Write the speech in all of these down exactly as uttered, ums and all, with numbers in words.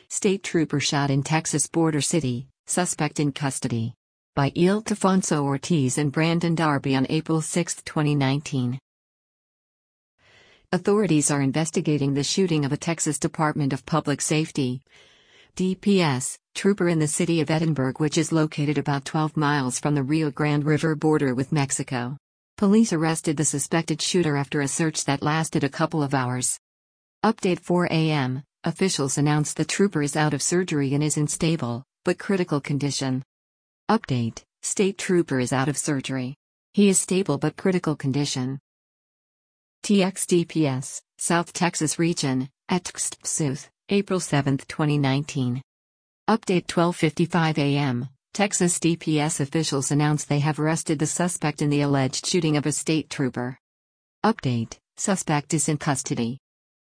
State trooper shot in Texas border city, suspect in custody. By Ildefonso Ortiz and Brandon Darby on April sixth, twenty nineteen. Authorities are investigating the shooting of a Texas Department of Public Safety D P S trooper in the city of Edinburg, which is located about twelve miles from the Rio Grande River border with Mexico. Police arrested the suspected shooter after a search that lasted a couple of hours. Update four A M Officials announced the trooper is out of surgery and is in stable, but critical condition. Update: State trooper is out of surgery. He is stable but critical condition. T X D P S, South Texas Region, at Tuxtepsuth, April seventh, twenty nineteen. Update twelve fifty-five A M Texas D P S officials announced they have arrested the suspect in the alleged shooting of a state trooper. Update: Suspect is in custody.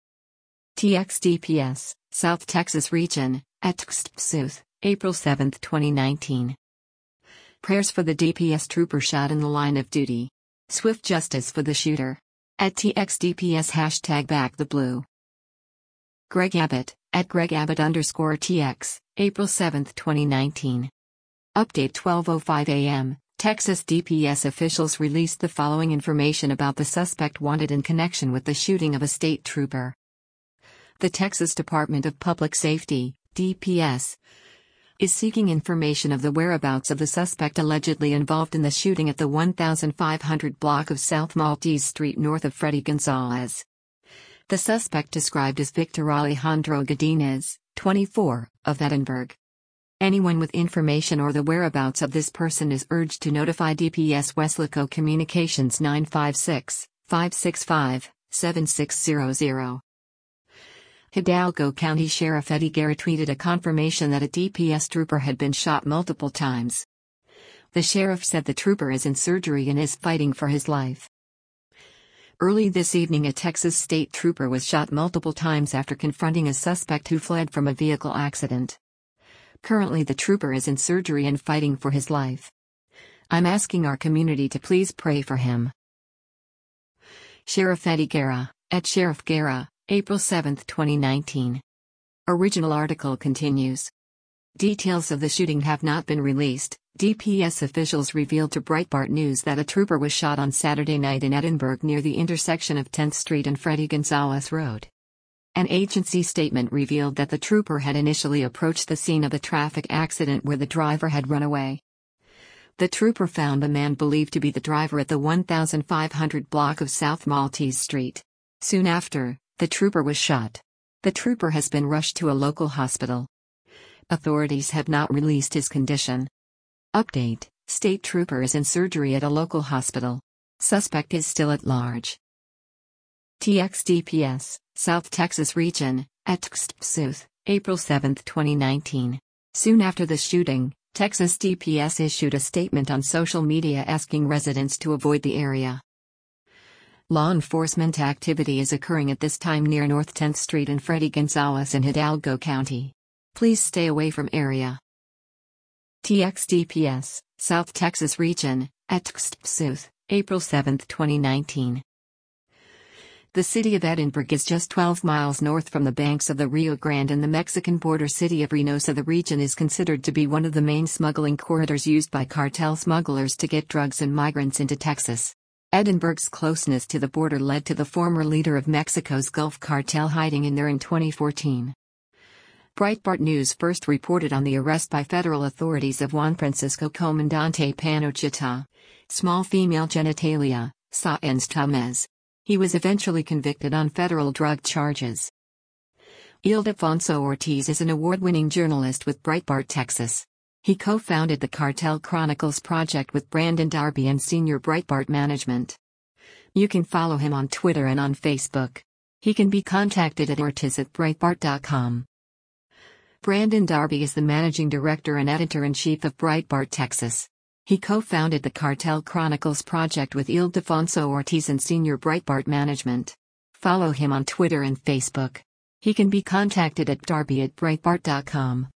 T X D P S, South Texas Region, at Tuxtepsuth, April seventh, twenty nineteen. Prayers for the D P S trooper shot in the line of duty. Swift justice for the shooter. At T X D P S hashtag back the blue. Greg Abbott, at Greg Abbott underscore TX, April seventh, twenty nineteen. Update twelve oh five A M Texas D P S officials released the following information about the suspect wanted in connection with the shooting of a state trooper. The Texas Department of Public Safety, D P S, is seeking information of the whereabouts of the suspect allegedly involved in the shooting at the fifteen hundred block of South Maltese Street north of Freddy Gonzalez. The suspect described as Victor Alejandro Godinez, twenty-four, of Edinburg. Anyone with information or the whereabouts of this person is urged to notify D P S Weslaco Communications nine five six, five six five, seven six zero zero. Hidalgo County Sheriff Eddie Guerra tweeted a confirmation that a D P S trooper had been shot multiple times. The sheriff said the trooper is in surgery and is fighting for his life. Early this evening, a Texas state trooper was shot multiple times after confronting a suspect who fled from a vehicle accident. Currently, the trooper is in surgery and fighting for his life. I'm asking our community to please pray for him. Sheriff Eddie Guerra, at Sheriff Guerra, April seventh, twenty nineteen. Original article continues. Details of the shooting have not been released. D P S officials revealed to Breitbart News that a trooper was shot on Saturday night in Edinburg near the intersection of tenth Street and Freddy Gonzalez Road. An agency statement revealed that the trooper had initially approached the scene of a traffic accident where the driver had run away. The trooper found a man believed to be the driver at the fifteen hundred block of South Maltese Street. Soon after, the trooper was shot. The trooper has been rushed to a local hospital. Authorities have not released his condition. Update: State trooper is in surgery at a local hospital. Suspect is still at large. T X D P S, South Texas Region, at Tuxtepsuth, April seventh, twenty nineteen. Soon after the shooting, Texas D P S issued a statement on social media asking residents to avoid the area. Law enforcement activity is occurring at this time near North tenth Street and Freddy Gonzalez in Hidalgo County. Please stay away from area. T X D P S, South Texas Region, at Tuxtepsuth, April seventh, twenty nineteen. The city of Edinburg is just twelve miles north from the banks of the Rio Grande and the Mexican border city of Reynosa. The region is considered to be one of the main smuggling corridors used by cartel smugglers to get drugs and migrants into Texas. Edinburg's closeness to the border led to the former leader of Mexico's Gulf Cartel hiding in there in twenty fourteen. Breitbart News first reported on the arrest by federal authorities of Juan Francisco Comandante Panochita, small female genitalia, Sáenz Tamez. He was eventually convicted on federal drug charges. Ildefonso Ortiz is an award-winning journalist with Breitbart Texas. He co-founded the Cartel Chronicles project with Brandon Darby and senior Breitbart management. You can follow him on Twitter and on Facebook. He can be contacted at ortiz at breitbart dot com. Brandon Darby is the managing director and editor-in-chief of Breitbart Texas. He co-founded the Cartel Chronicles project with Ildefonso Ortiz and senior Breitbart management. Follow him on Twitter and Facebook. He can be contacted at darby at breitbart dot com.